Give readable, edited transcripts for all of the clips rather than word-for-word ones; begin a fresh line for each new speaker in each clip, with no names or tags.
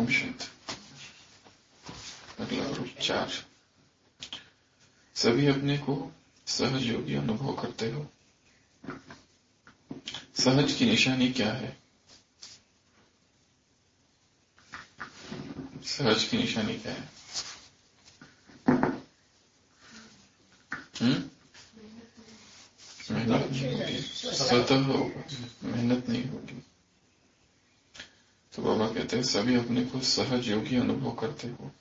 ओम शांति। अगला रूप 4। सभी अपने को सहज योगी अनुभव करते हो। सहज की निशानी क्या है? सहज की निशानी क्या है? मेहनत नहीं होगी, स्वतः होगा, मेहनत नहीं होगी। तो बाबा कहते हैं सभी अपने को सहज योगी अनुभव करते हो।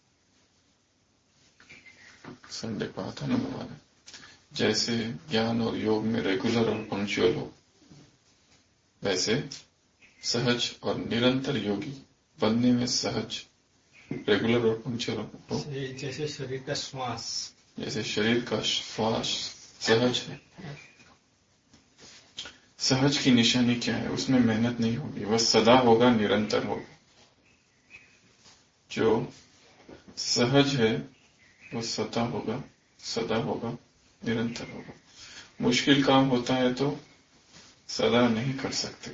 संडे को आता ना बाबा ने, जैसे ज्ञान और योग में रेगुलर और पंक्चुअल हो, वैसे सहज और निरंतर योगी बनने में सहज, रेगुलर और पंक्चुअल हो।
जैसे शरीर का श्वास,
जैसे शरीर का श्वास सहज है। सहज की निशानी क्या है? उसमें मेहनत नहीं होगी, वह सदा होगा, निरंतर होगा। जो सहज है वो सदा होगा, सदा होगा, निरंतर होगा। मुश्किल काम होता है तो सदा नहीं कर सकते।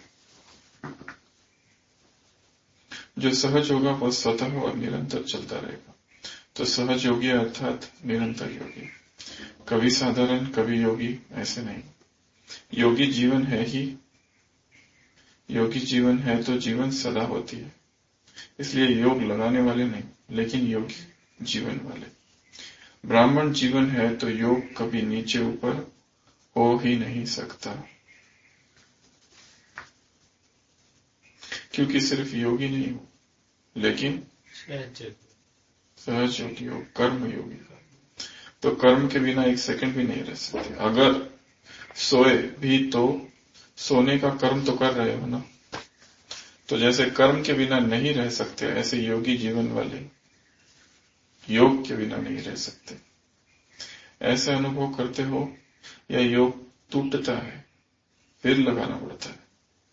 जो सहज होगा वो स्वतः और निरंतर चलता रहेगा। तो सहज योगी अर्थात निरंतर योगी, कभी साधारण कभी योगी, ऐसे नहीं। योगी जीवन है ही, योगी जीवन है तो जीवन सदा होती है। इसलिए योग लगाने वाले नहीं, लेकिन योगी जीवन वाले। ब्राह्मण जीवन है तो योग कभी नीचे ऊपर हो ही नहीं सकता, क्योंकि सिर्फ योगी नहीं हो, लेकिन सहज योगी हो, कर्म योगी का। तो कर्म के बिना एक सेकंड भी नहीं रह सकते। अगर सोए भी तो सोने का कर्म तो कर रहे हो ना। तो जैसे कर्म के बिना नहीं रह सकते, ऐसे योगी जीवन वाले योग के बिना नहीं रह सकते। ऐसे अनुभव करते हो या योग टूटता है फिर लगाना पड़ता है,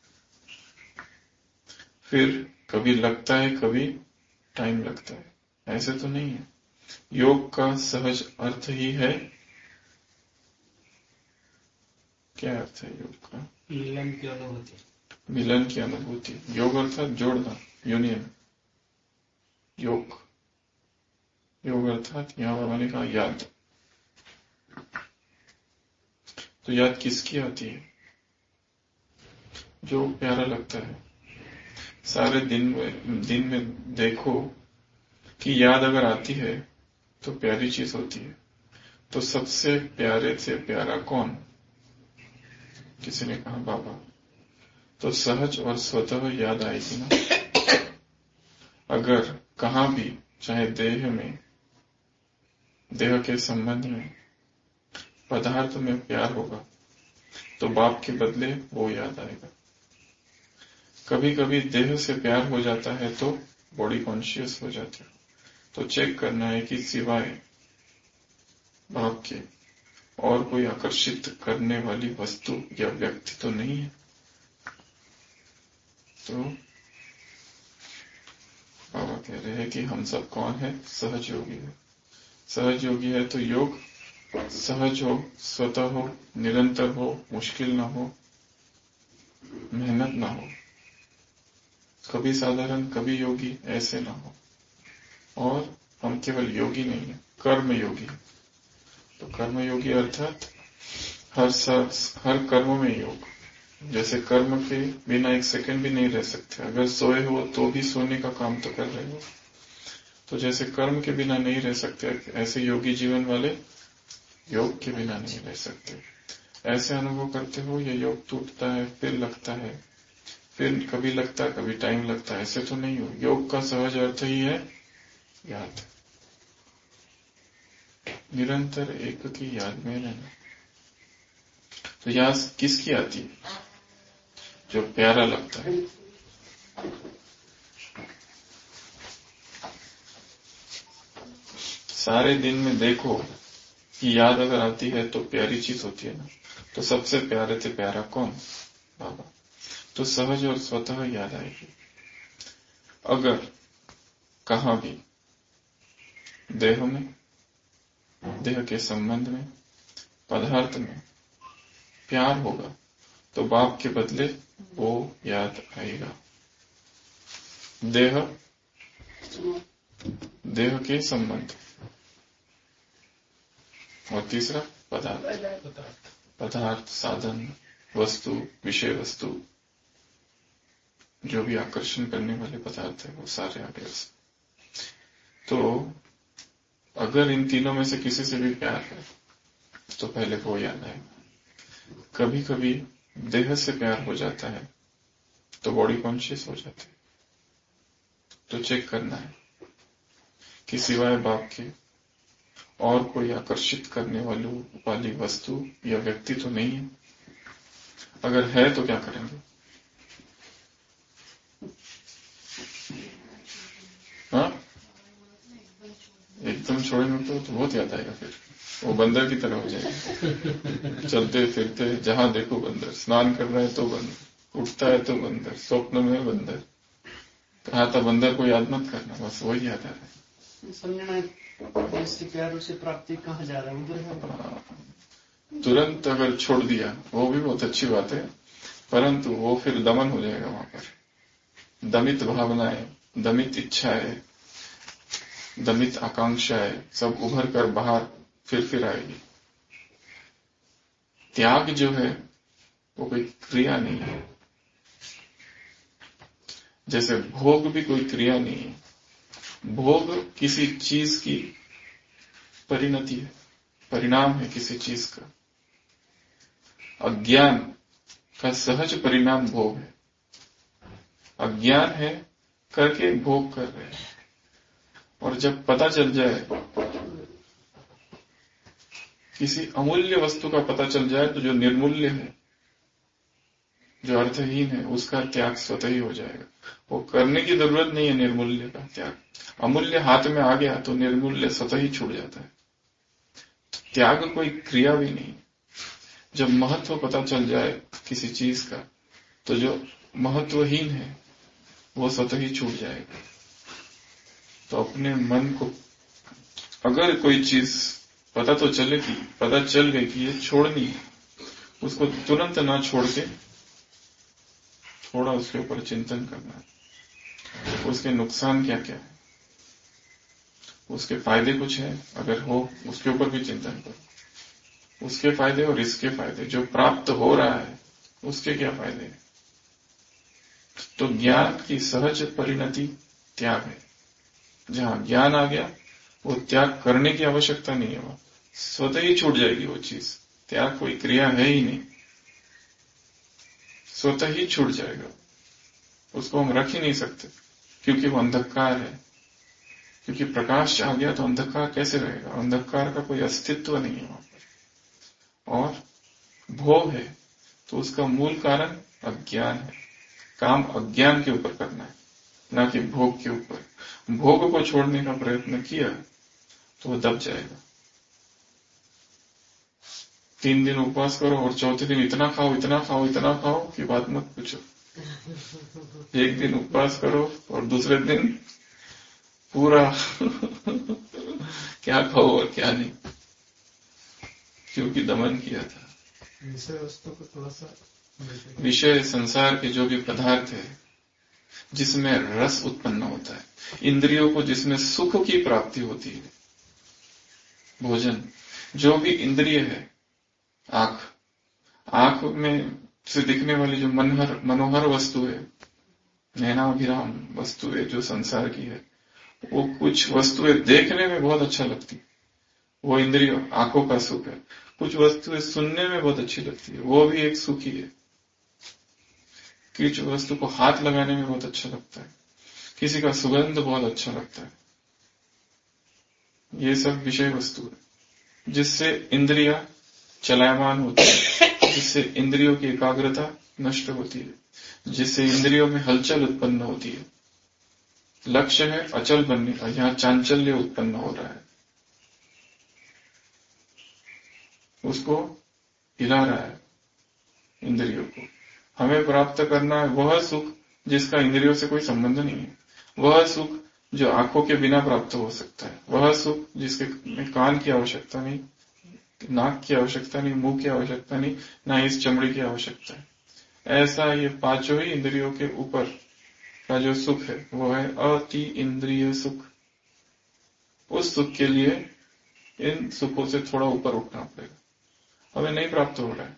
फिर कभी लगता है कभी टाइम लगता है, ऐसे तो नहीं है। योग का सहज अर्थ ही है, क्या अर्थ है योग का?
मिलन की अनुभूति।
मिलन की अनुभूति। योग अर्थात जोड़ना, यूनियन। योग, योग अर्थात यहां बाबा ने कहा याद। तो याद किसकी आती है? जो प्यारा लगता है। सारे दिन में देखो कि याद अगर आती है तो प्यारी चीज होती है। तो सबसे प्यारे से प्यारा कौन? किसी ने कहा बाबा। तो सहज और स्वतः याद आएगी ना। अगर कहां भी, चाहे देह में, देह के संबंध में, पदार्थ में प्यार होगा तो बाप के बदले वो याद आएगा। कभी कभी देह से प्यार हो जाता है तो बॉडी कॉन्शियस हो जाती है। तो चेक करना है कि सिवाय बाप के और कोई आकर्षित करने वाली वस्तु या व्यक्ति तो नहीं है। तो बाबा कह रहे हैं कि हम सब कौन है? सहज योगी है। सहज योगी है तो योग सहज हो, स्वतः हो, निरंतर हो, मुश्किल ना हो, मेहनत ना हो, कभी साधारण कभी योगी, ऐसे ना हो। और हम केवल योगी नहीं है, कर्म योगी। तो कर्म योगी अर्थात हर कर्म में योग। जैसे कर्म के बिना एक सेकंड भी नहीं रह सकते। अगर सोए हो तो भी सोने का काम तो कर रहे हो। तो जैसे कर्म के बिना नहीं रह सकते, ऐसे योगी जीवन वाले योग के बिना नहीं रह सकते। ऐसे अनुभव करते हो ये योग टूटता है, फिर लगता है, फिर कभी लगता है कभी टाइम लगता है, ऐसे तो नहीं हो। योग का सहज अर्थ ही है याद, निरंतर एक की याद में रहना। तो याद किसकी आती है? जो प्यारा लगता है। सारे दिन में देखो कि याद अगर आती है तो प्यारी चीज होती है ना। तो सबसे प्यारे से प्यारा कौन? बाबा। तो सहज और स्वतः याद आएगी। अगर कहां भी देह में, देह के संबंध में, पदार्थ में प्यार होगा तो बाप के बदले वो याद आएगा। देह देह के संबंध, और तीसरा पदार्थ,
पदार्थ।
पदार्थ, साधन, वस्तु, विषय वस्तु, जो भी आकर्षण करने वाले पदार्थ है वो सारे आ गए उसमें। तो अगर इन तीनों में से किसी से भी प्यार है तो पहले वो याद आएगा। कभी कभी देह से प्यार हो जाता है तो बॉडी कॉन्शियस हो जाती है, तो चेक करना है कि सिवाय बाप के और कोई आकर्षित करने वाली वस्तु या व्यक्ति तो नहीं है। अगर है तो क्या करेंगे? हाँ, एकदम छोड़ेंगे तो बहुत याद आएगा, फिर वो बंदर की तरह हो जाएगा। चलते फिरते जहां देखो बंदर, स्नान कर रहा है तो बंदर, उठता है तो बंदर, स्वप्न में बंदर। कहा था बंदर को याद मत करना, बस वही याद आ रहा है।
समझना जिससे प्यार उसे प्राप्ति कहाँ जा रहा है, उधर है।
तुरंत अगर छोड़ दिया वो भी बहुत अच्छी बात है, परंतु वो फिर दमन हो जाएगा वहां पर। दमित भावनाएं, दमित इच्छाएं, दमित आकांक्षाएं सब उभर कर बाहर फिर आएगी। त्याग जो है वो कोई क्रिया नहीं है, जैसे भोग भी कोई क्रिया नहीं है। भोग किसी चीज की परिणति है, परिणाम है किसी चीज का। अज्ञान का सहज परिणाम भोग है। अज्ञान है करके भोग कर रहे हैं, और जब पता चल जाए, किसी अमूल्य वस्तु का पता चल जाए तो जो निर्मूल्य है, जो अर्थहीन है, उसका त्याग स्वतः ही हो जाएगा। वो करने की जरूरत नहीं है निर्मूल्य का त्याग। अमूल्य हाथ में आ गया तो निर्मूल्य स्वतः ही छूट जाता है। त्याग कोई क्रिया भी नहीं। जब महत्व पता चल जाए किसी चीज का तो जो महत्वहीन है वो स्वतः ही छूट जाएगा। तो अपने मन को, अगर कोई चीज पता चल गई कि ये छोड़नी है, उसको तुरंत ना छोड़ के थोड़ा उसके ऊपर चिंतन करना है। उसके नुकसान क्या क्या है, उसके फायदे कुछ है अगर हो, उसके ऊपर भी चिंतन करो। उसके फायदे और इसके फायदे, जो प्राप्त हो रहा है उसके क्या फायदे हैं। तो ज्ञान की सहज परिणति त्याग है। जहां ज्ञान आ गया वो त्याग करने की आवश्यकता नहीं है, वो स्वतः ही छूट जाएगी वो चीज। त्याग कोई क्रिया है ही नहीं, स्वतः ही छूट जाएगा। उसको हम रख ही नहीं सकते क्योंकि वो अंधकार है। क्योंकि प्रकाश आ गया तो अंधकार कैसे रहेगा? अंधकार का कोई अस्तित्व नहीं है वहां पर। और भोग है तो उसका मूल कारण अज्ञान है। काम अज्ञान के ऊपर करना है, ना कि भोग के ऊपर। भोग को छोड़ने का प्रयत्न किया तो वो दब जाएगा। 3 दिन उपवास करो और चौथे दिन इतना खाओ कि बात मत पूछो। 1 दिन उपवास करो और दूसरे दिन पूरा क्या खाओ और क्या नहीं, क्योंकि दमन किया था।
विषय वस्तु को थोड़ा सा,
विषय संसार के जो भी पदार्थ है जिसमें रस उत्पन्न होता है, इंद्रियों को जिसमें सुख की प्राप्ति होती है, भोजन, जो भी इंद्रिय है, आंख में से दिखने वाली जो मनोहर वस्तु है, नैनाभिराम वस्तु है जो संसार की है, वो कुछ वस्तुएं देखने में बहुत अच्छा लगती है, वो इंद्रिय आंखों का सुख है। कुछ वस्तुएं सुनने में बहुत अच्छी लगती है, वो भी एक सुख ही है। कुछ वस्तु को हाथ लगाने में बहुत अच्छा लगता है, किसी का सुगंध बहुत अच्छा लगता है। ये सब विषय वस्तु है जिससे इंद्रियां चलायमान होती है, जिससे इंद्रियों की एकाग्रता नष्ट होती है, जिससे इंद्रियों में हलचल उत्पन्न होती है। लक्ष्य है अचल बनने का, यहां चांचल्य उत्पन्न हो रहा है, उसको हिला रहा है इंद्रियों को। हमें प्राप्त करना है वह सुख जिसका इंद्रियों से कोई संबंध नहीं है, वह सुख जो आंखों के बिना प्राप्त हो सकता है, वह सुख जिसके में कान की आवश्यकता नहीं, नाक की आवश्यकता नहीं, मुंह की आवश्यकता नहीं, ना इस चमड़ी की आवश्यकता है। ऐसा ये पांचों ही इंद्रियों के ऊपर का जो सुख है वो है अति इंद्रिय सुख। उस सुख के लिए इन सुखों से थोड़ा ऊपर उठना पड़ेगा, हमें नहीं प्राप्त हो रहा है।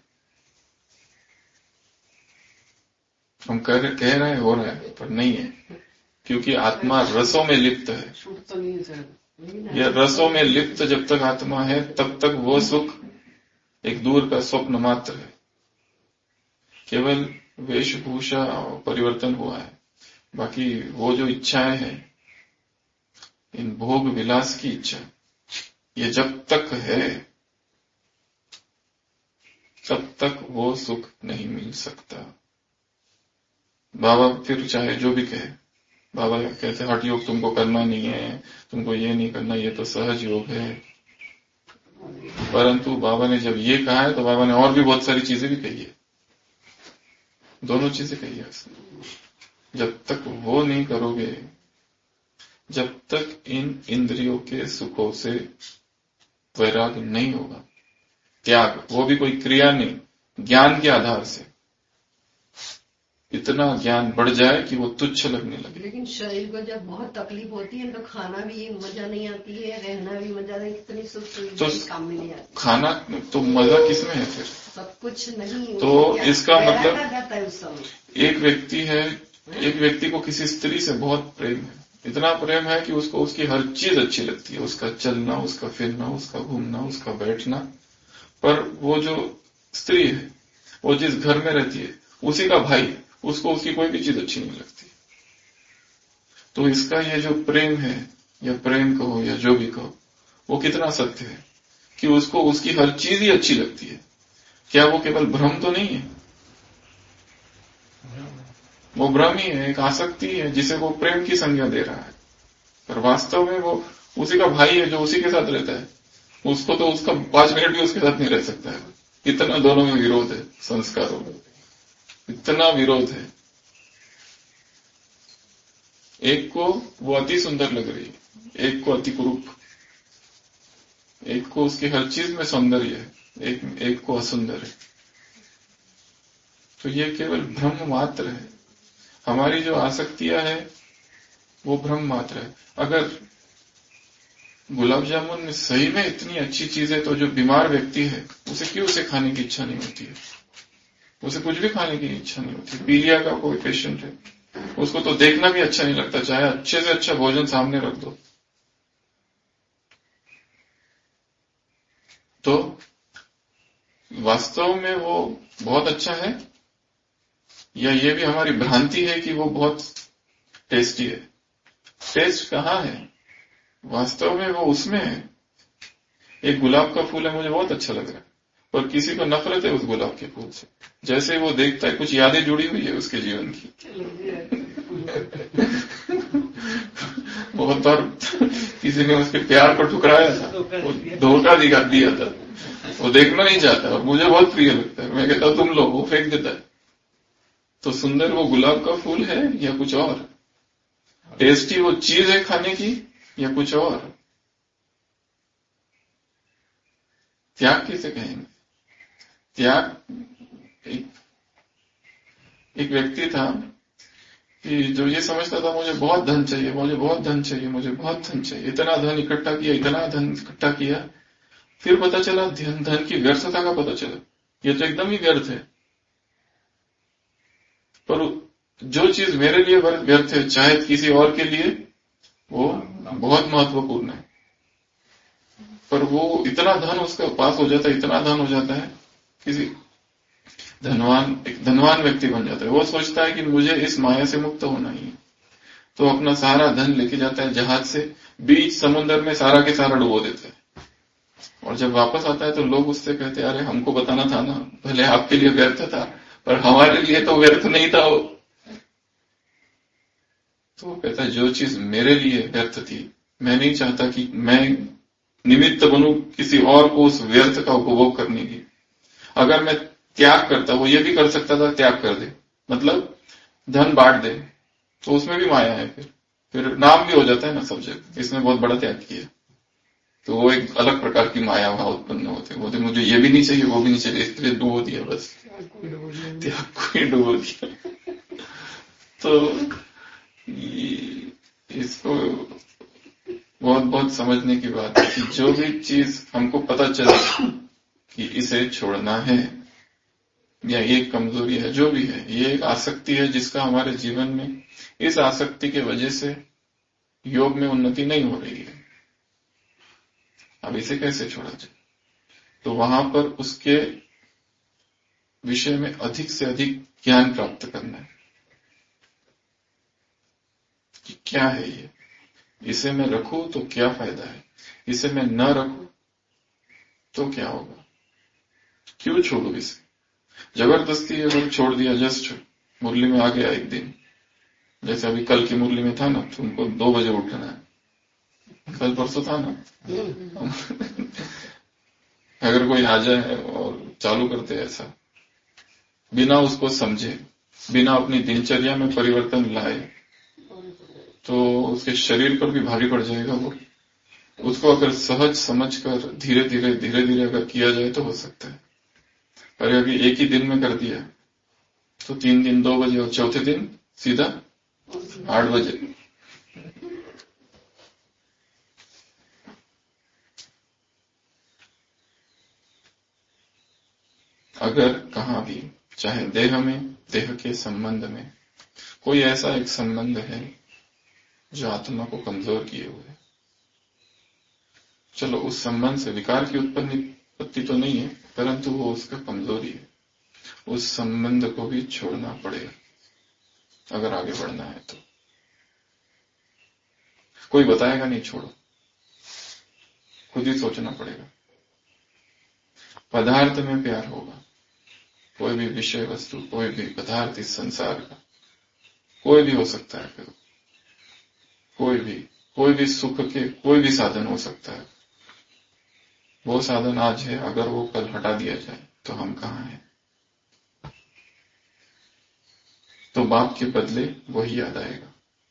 हम कह रहे हैं हो रहा है, पर नहीं है, क्योंकि आत्मा रसों में लिप्त है। यह रसों में लिप्त जब तक आत्मा है तब तक वो सुख एक दूर का स्वप्न मात्र है, केवल वेशभूषा परिवर्तन हुआ है। बाकी वो जो इच्छाएं हैं, इन भोग विलास की इच्छा, ये जब तक है तब तक वो सुख नहीं मिल सकता। बाबा फिर चाहे जो भी कहे, बाबा कहते हठ योग तुमको करना नहीं है, तुमको ये नहीं करना, ये तो सहज योग है। परंतु बाबा ने जब ये कहा है तो बाबा ने और भी बहुत सारी चीजें भी कही है, दोनों चीजें कही है। जब तक वो नहीं करोगे, जब तक इन इंद्रियों के सुखों से वैराग नहीं होगा, त्याग, वो भी कोई क्रिया नहीं, ज्ञान के आधार से इतना ज्ञान बढ़ जाए कि वो तुच्छ लगने लगे।
लेकिन शरीर को जब बहुत तकलीफ होती है तो खाना भी मजा नहीं आती है, रहना भी मजा नहीं, कितनी सुख सुविधा काम में नहीं आती।
खाना तो मजा किसमें है फिर?
सब कुछ नहीं
तो इसका मतलब
जाता है उस समय।
एक व्यक्ति को किसी स्त्री से बहुत प्रेम है, इतना प्रेम है कि उसको उसकी हर चीज अच्छी लगती है, उसका चलना, उसका फिरना, उसका घूमना, उसका बैठना। पर वो जो स्त्री है, वो जिस घर में रहती है, उसी का भाई, उसको उसकी कोई भी चीज अच्छी नहीं लगती। तो इसका ये जो प्रेम है, या प्रेम कहो या जो भी कहो, वो कितना सत्य है कि उसको उसकी हर चीज ही अच्छी लगती है। क्या वो केवल भ्रम तो नहीं है? वो भ्रम ही है, एक आसक्ति है जिसे वो प्रेम की संज्ञा दे रहा है, पर वास्तव में वो उसी का भाई है जो उसी के साथ रहता है। उसको तो उसका 5 मिनट भी उसके साथ नहीं रह सकता है। इतना दोनों में विरोध है, संस्कारों में इतना विरोध है। एक को वो अति सुंदर लग रही है, एक को अति कुरूप, एक को उसकी हर चीज में सौंदर्य है, एक को असुंदर है। तो ये केवल भ्रम मात्र है। हमारी जो आसक्तियां है वो भ्रम मात्र है। अगर गुलाब जामुन में सही में इतनी अच्छी चीज है तो जो बीमार व्यक्ति है उसे क्यों उसे खाने की इच्छा नहीं होती है? उसे कुछ भी खाने की इच्छा नहीं होती। पीलिया का कोई पेशेंट है, उसको तो देखना भी अच्छा नहीं लगता, चाहे अच्छे से अच्छा भोजन सामने रख दो। तो वास्तव में वो बहुत अच्छा है, या ये भी हमारी भ्रांति है कि वो बहुत टेस्टी है? टेस्ट कहाँ है? वास्तव में वो उसमें है। एक गुलाब का फूल है, मुझे बहुत अच्छा लग रहा है, पर किसी को नफरत है उस गुलाब के फूल से। जैसे वो देखता है कुछ यादें जुड़ी हुई है उसके जीवन की। बहुत बार किसी ने उसके प्यार को ठुकराया था, वो धोखा दिया था, वो देखना नहीं चाहता और मुझे बहुत प्रिय लगता है। मैं कहता हूं तुम लो, वो फेंक देता है। तो सुंदर वो गुलाब का फूल है या कुछ और? टेस्टी वो चीज है खाने की या कुछ और? त्याग किसे कहेंगे? त्याग, एक व्यक्ति था कि जो ये समझता था मुझे बहुत धन चाहिए, मुझे बहुत धन चाहिए, मुझे बहुत धन चाहिए, इतना धन इकट्ठा किया, इतना धन इकट्ठा किया, फिर पता चला धन की व्यर्थता का पता चला, ये तो एकदम ही व्यर्थ है। पर जो चीज मेरे लिए व्यर्थ है, चाहे किसी और के लिए वो बहुत महत्वपूर्ण है, पर वो इतना धन उसका पास हो जाता है, इतना धन हो जाता है, किसी एक धनवान व्यक्ति बन जाता है। वो सोचता है कि मुझे इस माया से मुक्त होना ही है, तो अपना सारा धन लेके जाता है जहाज से, बीच समुद्र में सारा के सारा डुबो देता है। और जब वापस आता है तो लोग उससे कहते हैं, अरे हमको बताना था ना, भले आपके लिए व्यर्थ था पर हमारे लिए तो व्यर्थ नहीं था वो। तो वो कहता है जो चीज मेरे लिए व्यर्थ थी, मैं नहीं चाहता कि मैं निमित्त बनूं किसी और को उस व्यर्थ का उपभोग करने की। अगर मैं त्याग करता, वो ये भी कर सकता था त्याग कर दे, मतलब धन बांट दे, तो उसमें भी माया है। फिर नाम भी हो जाता है ना सब जगह, इसने बहुत बड़ा त्याग किया, तो वो एक अलग प्रकार की माया वहां उत्पन्न होते। बोलते मुझे ये भी नहीं चाहिए, वो भी नहीं चाहिए, इसलिए डुबो दिया, बस त्याग को ही डुबो दिया। तो इसको बहुत बहुत समझने की बात है कि जो भी चीज हमको पता चले कि इसे छोड़ना है या ये कमजोरी है, जो भी है, ये एक आसक्ति है जिसका हमारे जीवन में, इस आसक्ति के वजह से योग में उन्नति नहीं हो रही है, अब इसे कैसे छोड़ा जाए? तो वहां पर उसके विषय में अधिक से अधिक ज्ञान प्राप्त करना है कि क्या है ये, इसे मैं रखूं तो क्या फायदा है, इसे मैं न रखूं तो क्या होगा, क्यों छोड़ू इसे? जबरदस्ती अगर छोड़ दिया, जस्ट मुरली में आ गया एक दिन, जैसे अभी कल की मुरली में था ना, तुमको 2 बजे उठना है, कल परसों था ना अगर कोई आ जाए और चालू करते ऐसा, बिना उसको समझे, बिना अपनी दिनचर्या में परिवर्तन लाए, तो उसके शरीर पर भी भारी पड़ जाएगा वो। उसको अगर सहज समझकर धीरे धीरे अगर किया जाए तो हो सकता है। पर अभी एक ही दिन में कर दिया तो 3 दिन 2 बजे और चौथे दिन सीधा 8 बजे। अगर कहां भी, चाहे देह में, देह के संबंध में कोई ऐसा एक संबंध है जो आत्मा को कमजोर किए हुए है, चलो उस संबंध से विकार की उत्पत्ति तो नहीं है, परंतु वो उसका कमजोरी है, उस संबंध को भी छोड़ना पड़ेगा अगर आगे बढ़ना है तो। कोई बताएगा नहीं छोड़ो, खुद ही सोचना पड़ेगा। पदार्थ में प्यार होगा, कोई भी विषय वस्तु, कोई भी पदार्थ इस संसार का कोई भी हो सकता है, फिर कोई भी सुख के कोई भी साधन हो सकता है। वो साधन आज है, अगर वो कल हटा दिया जाए तो हम कहां हैं? तो बाप के बदले वही याद आएगा।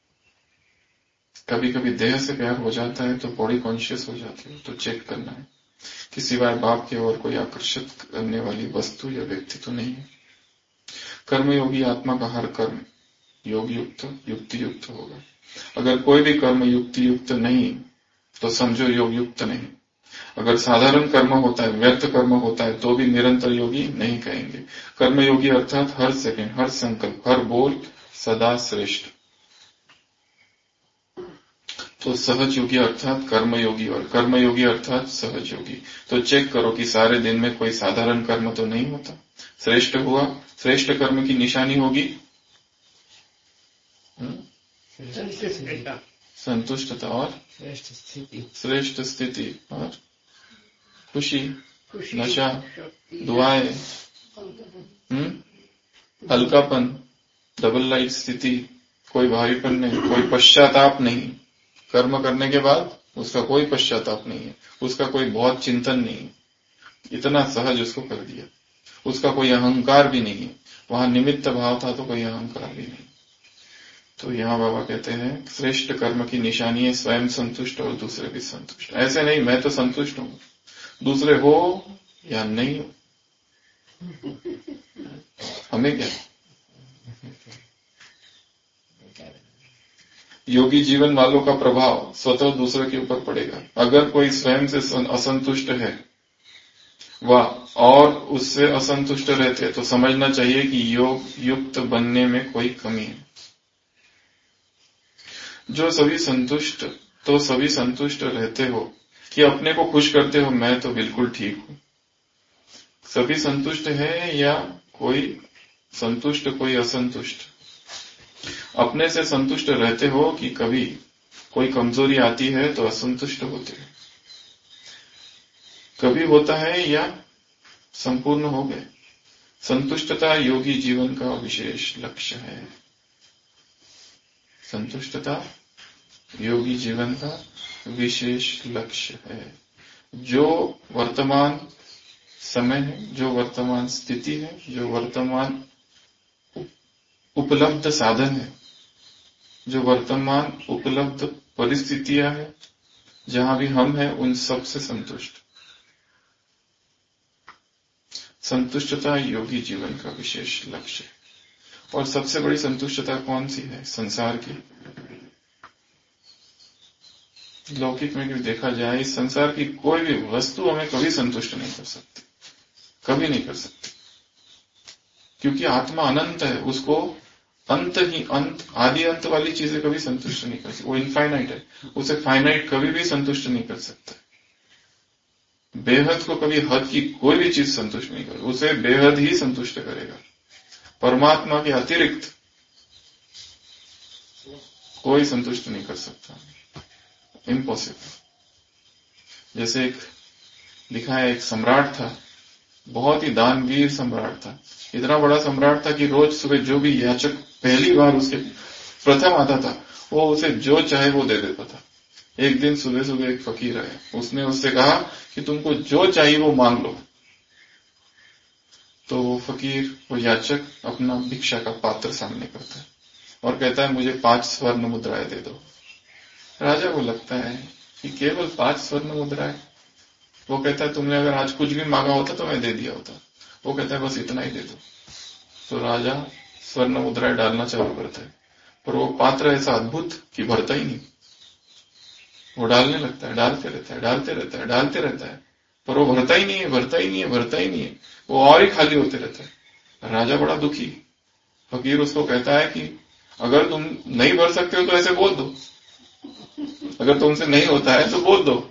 कभी कभी देह से प्यार हो जाता है तो बॉडी कॉन्शियस हो जाती है, तो चेक करना है कि सिवाय बाप के और कोई आकर्षित करने वाली वस्तु या व्यक्ति तो नहीं है। कर्मयोगी आत्मा का हर कर्म योग युक्त युक्ति युक्त होगा। अगर कोई भी कर्म युक्ति युक्त नहीं तो समझो योग युक्त नहीं। अगर साधारण कर्म होता है, व्यर्थ कर्म होता है, तो भी निरंतर योगी नहीं कहेंगे। कर्मयोगी अर्थात हर सेकंड, हर संकल्प, हर बोल सदा श्रेष्ठ। तो सहज योगी अर्थात कर्मयोगी और कर्मयोगी अर्थात सहज योगी। तो चेक करो कि सारे दिन में कोई साधारण कर्म तो नहीं होता, श्रेष्ठ हुआ। श्रेष्ठ कर्म की निशानी होगी संतुष्टता और श्रेष्ठ स्थिति और खुशी, नशा, दुआएं, हल्कापन, डबल लाइट स्थिति, कोई भारीपन नहीं, कोई पश्चाताप नहीं। कर्म करने के बाद उसका कोई पश्चाताप नहीं है, उसका कोई बहुत चिंतन नहीं है, इतना सहज उसको कर दिया। उसका कोई अहंकार भी नहीं है, वहां निमित्त भाव था तो कोई अहंकार भी नहीं। तो यहां बाबा कहते हैं श्रेष्ठ कर्म की निशानी है स्वयं संतुष्ट और दूसरे भी संतुष्ट। ऐसे नहीं मैं तो संतुष्ट हूं, दूसरे हो या नहीं हो, हमें क्या। योगी जीवन वालों का प्रभाव स्वतः दूसरे के ऊपर पड़ेगा। अगर कोई स्वयं से असंतुष्ट है वह और उससे असंतुष्ट रहते तो समझना चाहिए कि योग युक्त बनने में कोई कमी है। जो सभी संतुष्ट रहते हो कि अपने को खुश करते हो, मैं तो बिल्कुल ठीक हूं। सभी संतुष्ट है या कोई संतुष्ट कोई असंतुष्ट? अपने से संतुष्ट रहते हो कि कभी कोई कमजोरी आती है तो असंतुष्ट होते हैं? कभी होता है या संपूर्ण हो गए? संतुष्टता योगी जीवन का विशेष लक्ष्य है। संतुष्टता योगी जीवन का विशेष लक्ष्य है। जो वर्तमान समय है, जो वर्तमान स्थिति है, जो वर्तमान उपलब्ध साधन है, जो वर्तमान उपलब्ध परिस्थितियां हैं, जहां भी हम हैं उन सब से संतुष्ट। संतुष्टता योगी जीवन का विशेष लक्ष्य है। और सबसे बड़ी संतुष्टता कौन सी है? संसार की लौकिक में भी देखा जाए, इस संसार की कोई भी वस्तु हमें कभी संतुष्ट नहीं कर सकती, कभी नहीं कर सकती, क्योंकि आत्मा अनंत है। उसको अंत ही अंत, आदि अंत वाली चीजें कभी संतुष्ट नहीं कर सकती। वो इनफाइनाइट है, उसे फाइनाइट कभी भी संतुष्ट नहीं कर सकता। बेहद को कभी हद की कोई भी चीज संतुष्ट नहीं कर, उसे बेहद ही संतुष्ट करेगा। परमात्मा के अतिरिक्त कोई संतुष्ट नहीं कर सकता, इम्पॉसिबल। जैसे एक लिखा है, एक सम्राट था, बहुत ही दानवीर सम्राट था। इतना बड़ा सम्राट था कि रोज सुबह जो भी याचक पहली बार उसके प्रथम आता था, वो उसे जो चाहे वो दे देता था। एक दिन सुबह सुबह एक फकीर आया, उसने उससे कहा कि तुमको जो चाहिए वो मांग लो। तो वो फकीर, वो याचक अपना भिक्षा का पात्र सामने करता है और कहता है, मुझे 5 स्वर्ण मुद्राएं दे दो। राजा को लगता है कि केवल 5 स्वर्ण मुद्राएं। वो कहता है, तुमने अगर आज कुछ भी मांगा होता तो मैं दे दिया होता। वो कहता है, बस इतना ही दे दो। तो राजा स्वर्ण मुद्राएं डालना चालू करता है, पर वो पात्र ऐसा अद्भुत कि भरता ही नहीं। वो डालने लगता है, डालते रहता है, डालते रहता है, डालते रहता है, पर वो भरता ही नहीं है, भरता ही नहीं है, भरता ही नहीं है। वो और ही खाली होते रहता है। राजा बड़ा दुखी। फकीर उसको कहता है कि अगर तुम नहीं भर सकते हो तो ऐसे बोल दो, अगर तुमसे नहीं होता है तो बोल दो,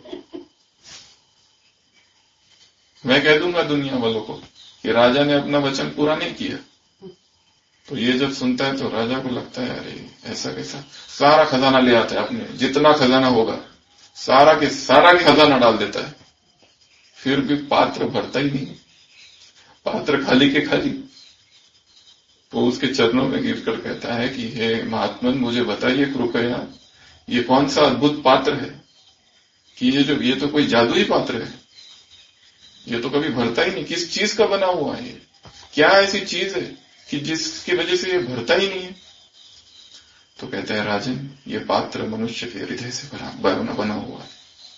मैं कह दूंगा दुनिया वालों को कि राजा ने अपना वचन पूरा नहीं किया। तो ये जब सुनता है तो राजा को लगता है, अरे ऐसा कैसा। सारा खजाना ले आता है, अपने जितना खजाना होगा सारा के खजाना डाल देता है, फिर भी पात्र भरता ही नहीं, पात्र खाली के खाली। तो उसके चरणों में गिरकर कहता है कि हे महात्मन, मुझे बताइए कृपया, ये कौन सा अद्भुत पात्र है कि ये तो कोई जादुई पात्र है, ये तो कभी भरता ही नहीं। किस चीज का बना हुआ है ये? क्या ऐसी चीज है कि जिसकी वजह से ये भरता ही नहीं है? तो कहते हैं, राजन, ये पात्र मनुष्य के हृदय से बना हुआ है।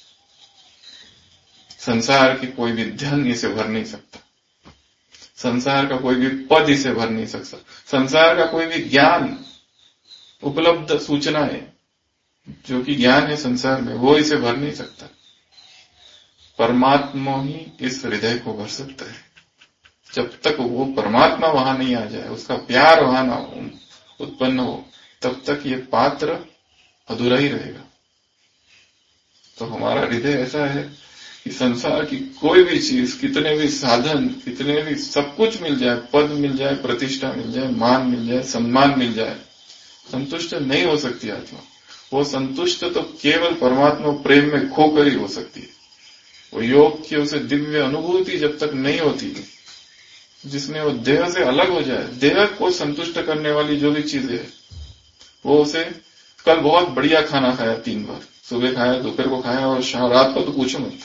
संसार की कोई भी धन इसे भर नहीं सकता, संसार का कोई भी पद इसे भर नहीं सकता, संसार का कोई भी ज्ञान, उपलब्ध सूचनाएं जो कि ज्ञान है संसार में, वो इसे भर नहीं सकता। परमात्मा ही इस हृदय को भर सकता है। जब तक वो परमात्मा वहां नहीं आ जाए, उसका प्यार वहां ना उत्पन्न हो, तब तक ये पात्र अधूरा ही रहेगा। तो हमारा हृदय ऐसा है कि संसार की कोई भी चीज, कितने भी साधन, कितने भी सब कुछ मिल जाए, पद मिल जाए, प्रतिष्ठा मिल जाए, मान मिल जाए, सम्मान मिल जाए, संतुष्ट नहीं हो सकती आत्मा। वो संतुष्ट तो केवल परमात्मा प्रेम में खोकर ही हो सकती है। वो योग की उसे दिव्य अनुभूति जब तक नहीं होती, जिसमें वो देह से अलग हो जाए, देह को संतुष्ट करने वाली जो भी चीजें है, वो उसे, कल बहुत बढ़िया खाना खाया 3 बार, सुबह खाया, दोपहर को खाया और रात को तो पूछो मत,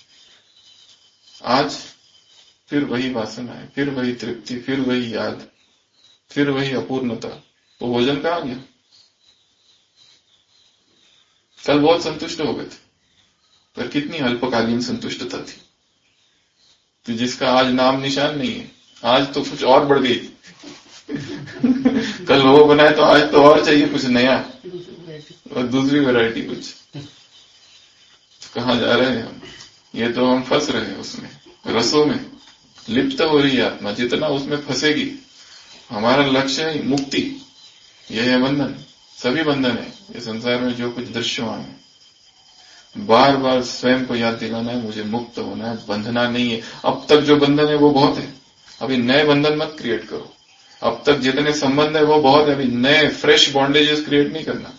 आज फिर वही वासना है, फिर वही तृप्ति, फिर वही याद, फिर वही अपूर्णता। वो भोजन कहां गया? कल बहुत संतुष्ट हो गए थे, पर कितनी अल्पकालीन संतुष्टता थी, तो जिसका आज नाम निशान नहीं है। आज तो कुछ और बढ़ गई कल वो बनाए तो आज तो और चाहिए कुछ नया और दूसरी वैरायटी कुछ। तो कहां जा रहे हैं हम? ये तो हम फंस रहे हैं उसमें, रसों में लिप्त हो रही है आत्मा। जितना उसमें फंसेगी, हमारा लक्ष्य है मुक्ति। यह है बंधन, सभी बंधन है ये संसार में जो कुछ दृश्यमान है। बार बार स्वयं को याद दिलाना है, मुझे मुक्त होना है, बंधना नहीं है। अब तक जो बंधन है वो बहुत है, अभी नए बंधन मत क्रिएट करो। अब तक जितने संबंध है वो बहुत है, अभी नए फ्रेश बॉन्डेजेस क्रिएट नहीं करना।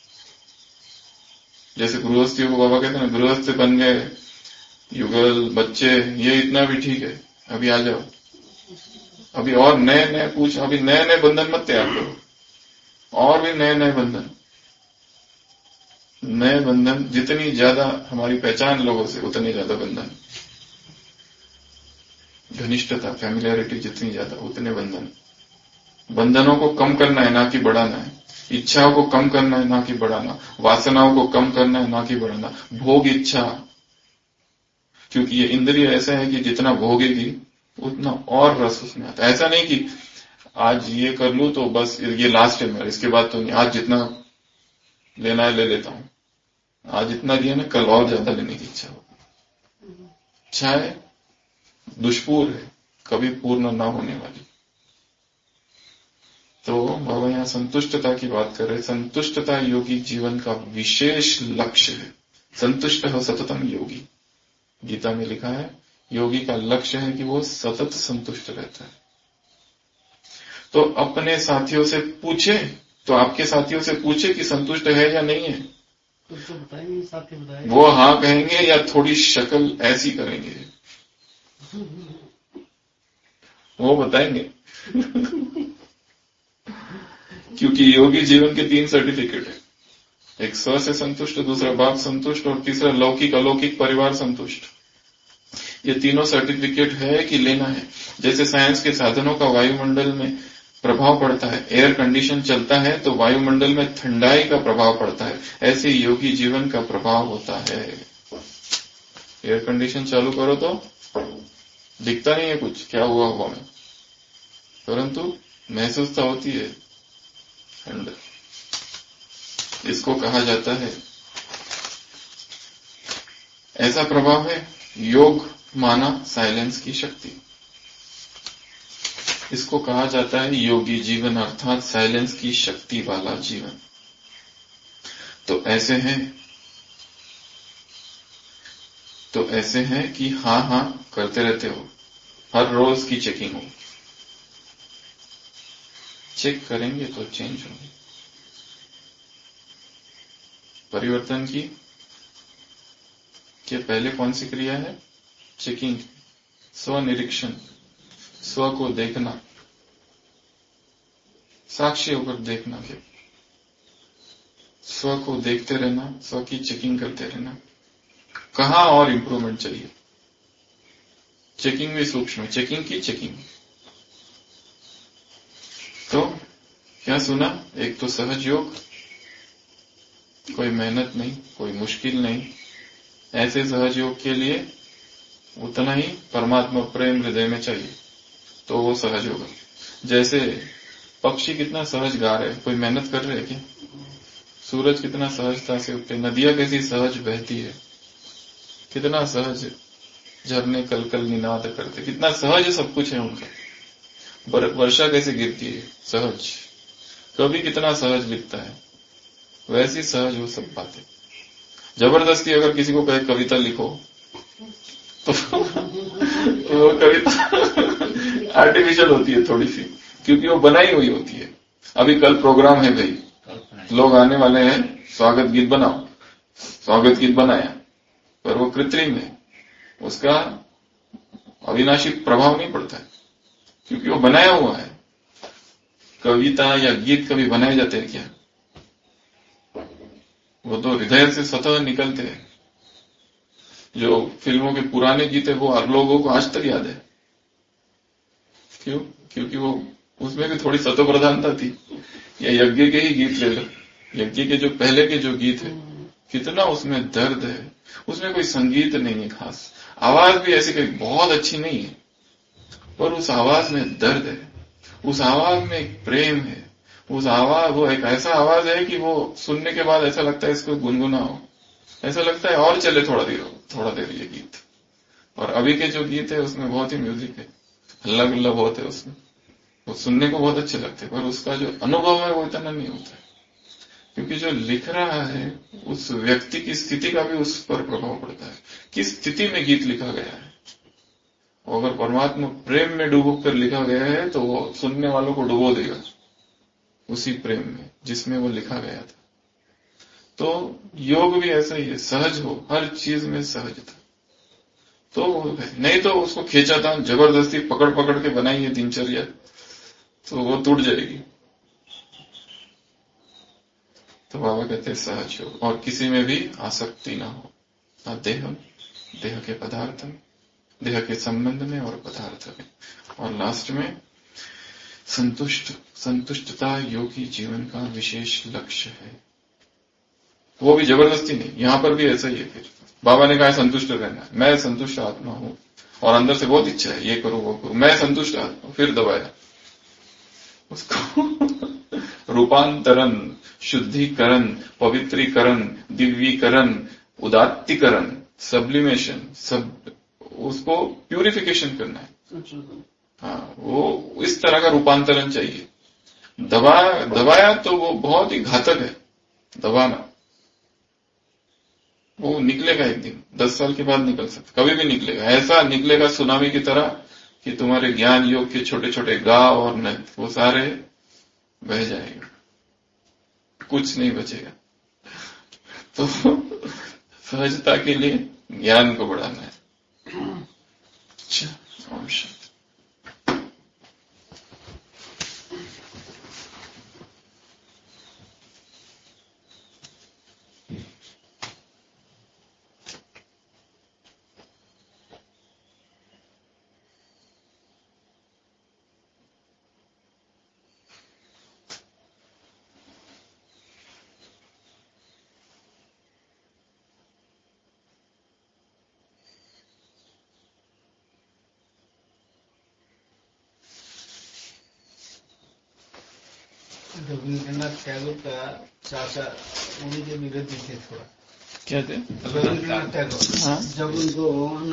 जैसे गृहस्थियों को बाबा कहते हैं, गृहस्थ बन गए, युगल, बच्चे, ये इतना भी ठीक है, अभी आ जाओ, अभी और नए नए पूछ, अभी नए नए बंधन मत तैयार करो, और भी नए नए बंधन। नए बंधन, जितनी ज्यादा हमारी पहचान लोगों से, उतनी ज्यादा बंधन। घनिष्ठता, फैमिलियरिटी जितनी ज्यादा, उतने बंधन। बंधनों को कम करना है, ना कि बढ़ाना है। इच्छाओं को कम करना है, ना कि बढ़ाना। वासनाओं को कम करना है, ना कि बढ़ाना। भोग इच्छा, क्योंकि ये इंद्रिय ऐसा है कि जितना भोगेगी उतना और रस उसमें आता है। ऐसा नहीं कि आज ये कर लूं तो बस ये लास्ट है मेरा, इसके बाद तो नहीं, आज जितना लेना है ले लेता हूं। आज इतना दिया ना, कल और ज्यादा लेने की इच्छा होगी। चाहे दुष्पूर है, कभी पूर्ण ना होने वाली। तो बाबा यहां संतुष्टता की बात कर रहे। संतुष्टता योगी जीवन का विशेष लक्ष्य है। संतुष्ट हो सततम योगी, गीता में लिखा है। योगी का लक्ष्य है कि वो सतत संतुष्ट रहता है। तो अपने साथियों से पूछे, तो आपके साथियों से पूछे कि संतुष्ट है या नहीं है।
तो बताएंगे, साथी बताएंगे,
वो हाँ कहेंगे या थोड़ी शक्ल ऐसी करेंगे, वो बताएंगे। क्योंकि योगी जीवन के 3 सर्टिफिकेट है। एक स्व से संतुष्ट, दूसरा बाप संतुष्ट, और तीसरा लौकिक अलौकिक परिवार संतुष्ट। ये तीनों सर्टिफिकेट है कि लेना है। जैसे साइंस के साधनों का वायुमंडल में प्रभाव पड़ता है, एयर कंडीशन चलता है तो वायुमंडल में ठंडाई का प्रभाव पड़ता है, ऐसे योगी जीवन का प्रभाव होता है। एयर कंडीशन चालू करो तो दिखता नहीं है कुछ क्या हुआ हवा में, परंतु महसूस तो होती है ठंड। इसको कहा जाता है, ऐसा प्रभाव है योग माना साइलेंस की शक्ति। इसको कहा जाता है योगी जीवन, अर्थात साइलेंस की शक्ति वाला जीवन। तो ऐसे हैं कि हाँ हाँ करते रहते हो, हर रोज की चेकिंग हो। चेक करेंगे तो चेंज होंगे। परिवर्तन की के पहले कौन सी क्रिया है? चेकिंग, स्वनिरीक्षण, स्व को देखना, साक्षी होकर देखना, फिर स्व को देखते रहना, स्व की चेकिंग करते रहना, कहां और इंप्रूवमेंट चाहिए। चेकिंग भी सूक्ष्म, चेकिंग की चेकिंग। तो क्या सुना? एक तो सहज योग, कोई मेहनत नहीं, कोई मुश्किल नहीं। ऐसे सहज योग के लिए उतना ही परमात्मा प्रेम हृदय में चाहिए, तो वो सहज होगा। जैसे पक्षी कितना सहज गा रहे, कोई मेहनत कर रहे हैं क्या? सूरज कितना सहजता से उठते, नदियां कैसी सहज बहती है, कितना सहज झरने कल कल निनाद करते, कितना सहज सब कुछ है उनका। वर्षा कैसे गिरती है, सहज। कभी कितना सहज लिखता है, वैसी सहज वो सब बातें। जबरदस्ती अगर किसी को कहे कविता लिखो तो वो कविता आर्टिफिशियल होती है थोड़ी सी, क्योंकि वो बनाई हुई होती है। अभी कल प्रोग्राम है भाई, लोग आने वाले हैं, स्वागत गीत बनाओ, स्वागत गीत बनाया, पर वो कृत्रिम है, उसका अविनाशी प्रभाव नहीं पड़ता है, क्योंकि वो बनाया हुआ है। कविता या गीत कभी बनाए जाते हैं क्या? वो तो हृदय से स्वतः निकलते हैं। जो फिल्मों के पुराने गीत है वो हर लोगों को आज तक याद है। क्यों? क्योंकि वो उसमें भी थोड़ी सत्व प्रधानता थी। या यज्ञ के ही गीत ले लो, यज्ञ के जो पहले के जो गीत है, कितना उसमें दर्द है। उसमें कोई संगीत नहीं है खास, आवाज भी ऐसी कोई बहुत अच्छी नहीं है, पर उस आवाज में दर्द है, उस आवाज में एक प्रेम है। उस आवाज, वो एक ऐसा आवाज है कि वो सुनने के बाद ऐसा लगता है इसको गुनगुनाओ, ऐसा लगता है और चले थोड़ा देर ये गीत। और अभी के जो गीत है उसमें बहुत ही म्यूजिक है, हल्ला गुल्ला बहुत है उसमें, वो सुनने को बहुत अच्छे लगते हैं, पर उसका जो अनुभव है वो इतना नहीं होता है। क्योंकि जो लिख रहा है उस व्यक्ति की स्थिति का भी उस पर प्रभाव पड़ता है, किस स्थिति में गीत लिखा गया है। अगर परमात्मा प्रेम में डूबो कर लिखा गया है तो वो सुनने वालों को डुबो देगा उसी प्रेम में जिसमें वो लिखा गया था। तो योग भी ऐसा ही है, सहज हो, हर चीज में सहजता। तो नहीं तो उसको खींचा था जबरदस्ती पकड़ पकड़ के बनाई है दिनचर्या, तो वो टूट जाएगी। तो बाबा कहते हैं सहज हो, और किसी में भी आसक्ति ना हो, ना देह के पदार्थ में, देह के संबंध में और पदार्थ में। और लास्ट में संतुष्टता योगी जीवन का विशेष लक्ष्य है। वो भी जबरदस्ती नहीं, यहां पर भी ऐसा ही है। फिर बाबा ने कहा संतुष्ट रहना, मैं संतुष्ट आत्मा हूं, और अंदर से बहुत इच्छा है ये करो वो करो, मैं संतुष्ट आत्मा, फिर दबाया उसको रूपांतरण, शुद्धिकरण, पवित्रीकरण, दिव्यीकरण, उदात्तीकरण, सब्लिमेशन, सब उसको प्यूरिफिकेशन करना है। हाँ, वो इस तरह का रूपांतरण चाहिए। दबाया तो वो बहुत ही घातक है। दबाना वो निकलेगा एक दिन, 10 साल के बाद निकल सकता, कभी भी निकलेगा। ऐसा निकलेगा सुनामी की तरह कि तुम्हारे ज्ञान योग के छोटे छोटे गांव और नद वो सारे बह जाएंगे, कुछ नहीं बचेगा। तो सहजता के लिए ज्ञान को बढ़ाना है। अच्छा, ओम शांति।
रविंद्रनाथ टैगोर का चाचा उन्हीं के विरोधी थे थोड़ा।
क्या थे?
रविंद्रनाथ टैगोर
हाँ,
जब उनको